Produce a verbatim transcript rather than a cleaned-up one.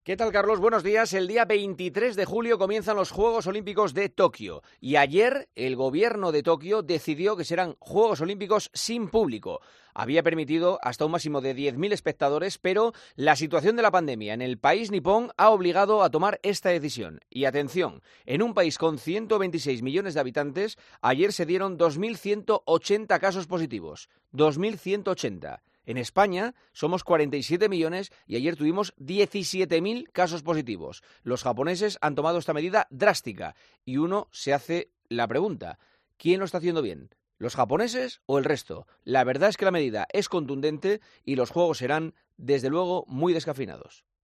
¿Qué tal, Carlos? Buenos días. El día veintitrés de julio comienzan los Juegos Olímpicos de Tokio y ayer el gobierno de Tokio decidió que serán Juegos Olímpicos sin público. Había permitido hasta un máximo de diez mil espectadores, pero la situación de la pandemia en el país nipón ha obligado a tomar esta decisión. Y atención, en un país con ciento veintiséis millones de habitantes, ayer se dieron dos mil ciento ochenta casos positivos. dos mil ciento ochenta. En España somos cuarenta y siete millones y ayer tuvimos diecisiete mil casos positivos. Los japoneses han tomado esta medida drástica y uno se hace la pregunta, ¿quién lo está haciendo bien? ¿Los japoneses o el resto? La verdad es que la medida es contundente y los juegos serán, desde luego, muy descafeinados.